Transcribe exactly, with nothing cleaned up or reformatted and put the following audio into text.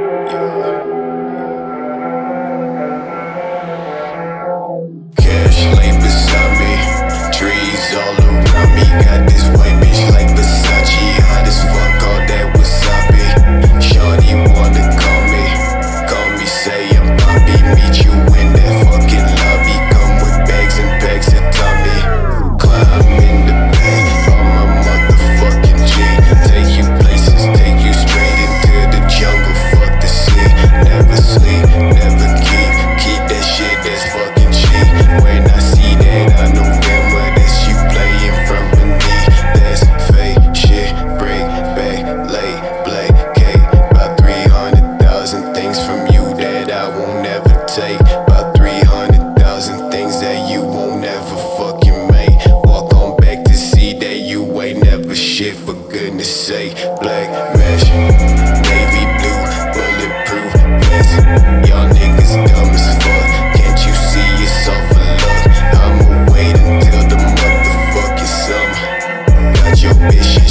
Cash lay beside me, trees all around me. Got this white bitch like Versace, hot as fuck, all that wasabi. Shorty wanna call me, call me, say I'm Bobby. Meet you in that fucking lobby, come with bags and bags of Tommy. Climb in the back, on my motherfucking G. Take you places, take you straight into the jungle, fuck the sea. Never sleep, never keep, keep that shit that's fucking cheap. When I see that, I know damn well that's you playing from beneath. That's fake shit, break back, late, Blake, cake. About three hundred thousand things from you that I won't ever take. About three hundred thousand things that you won't ever fucking make. Walk on back to see that you ain't never shit, for goodness sake. Black mesh, navy blue, bulletproof vest. Y'all niggas dumb as fuck, can't you see it's all for luck? I'ma wait until the motherfucking summer. Got your bitch